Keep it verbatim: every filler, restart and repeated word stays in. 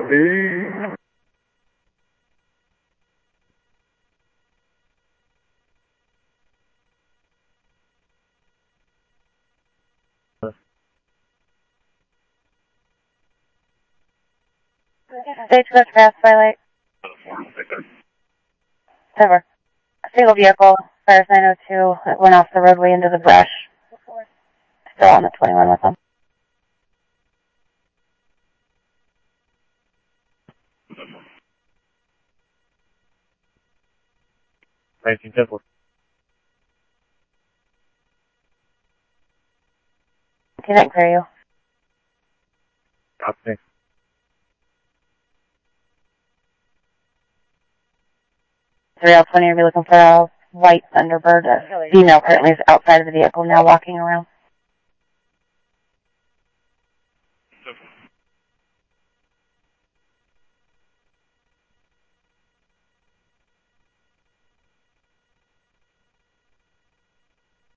Stage coach fast twilight. Cover. A single vehicle, Fires nine oh two, that went off the roadway into the brush. Still on the twenty-one with them. nineteen Temple. Can I clear you? Copy. three L twenty, are we looking for a white Thunderbird? A female currently is outside of the vehicle now walking around.